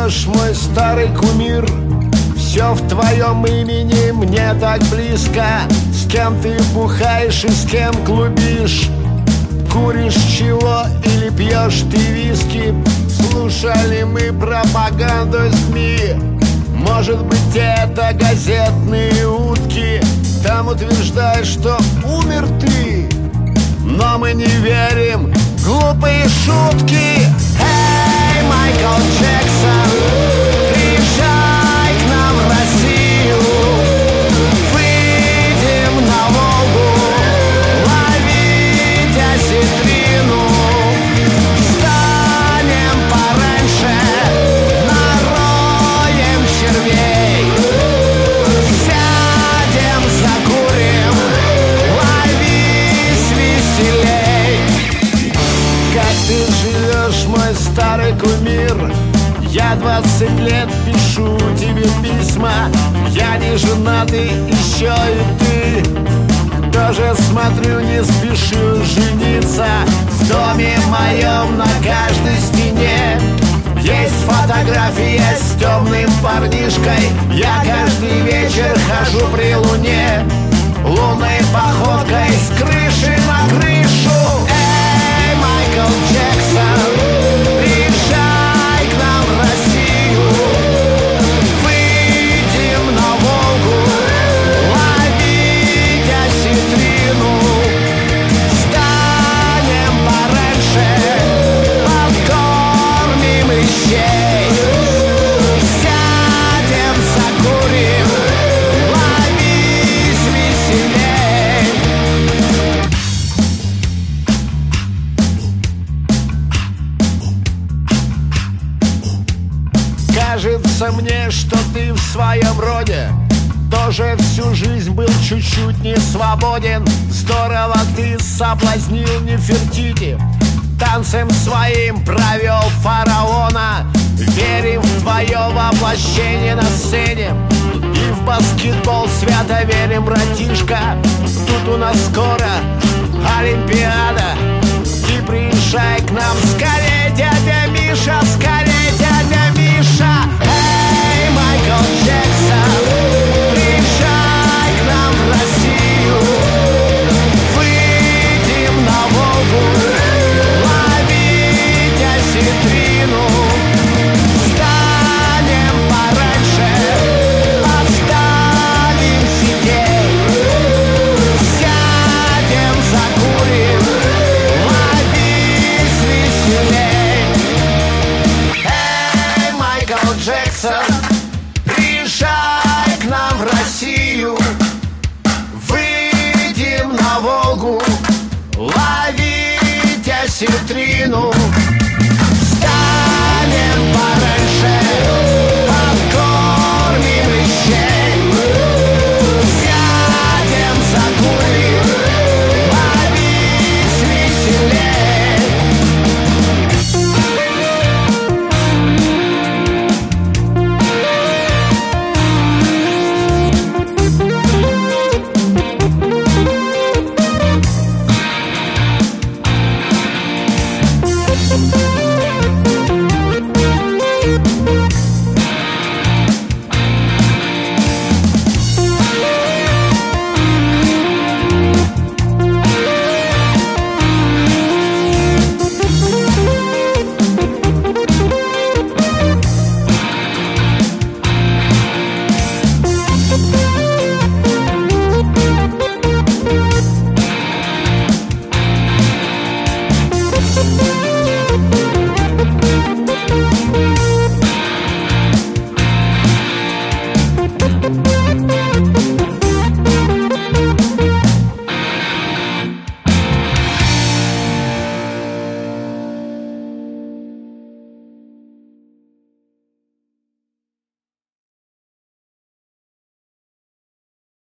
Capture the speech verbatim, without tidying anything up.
живешь, мой старый кумир. Все в твоем имени мне так близко. С кем ты бухаешь и с кем клубишь? Куришь чего или пьешь ты виски? Слушали мы пропаганду СМИ. Может быть, это газетные утки. Там утверждают, что умер ты, но мы не верим в глупые шутки. Эй, Майкл Джексон, приезжай к нам в Россию. Выйдем на Волгу, ловить осетрину. Встанем пораньше, нароем червей. Сядем, закурим, ловись веселей. Как ты живешь, мой старый кумир? Я двадцать лет пишу тебе письма. Я не женатый, еще и ты. Тоже смотрю, не спешу жениться. В доме моем на каждой стене есть фотография с темным парнишкой. Я каждый вечер хожу при луне, лунной походкой с крыши на крышу. Эй, Майкл Джексон, приезжай к нам в Россию. Выйдем на Волгу, ловить осетрину. Встанем пораньше, подкормим лещей. Сядем, закурим, ловись веселей. Кажется мне, что ты в своем роде тоже всю жизнь был чуть-чуть не свободен. Здорово ты соблазнил Нефертити, танцем своим провел фараона. Верим в твое воплощение на сцене и в баскетбол свято верим, братишка. Тут у нас скоро Олимпиада. Ты приезжай к нам скорее, дядя Миша, скорее, дядя Миша. Эй, Майкл Джексон, приезжай к нам в Россию. Выйдем на Волгу, ловить осетрину. Встанем пораньше, оставим сидеть. Сядем, закурим, ловись веселей. Эй, Майкл Джексон, приезжай к нам в Россию. Выйдем на Волгу, ловить осетрину.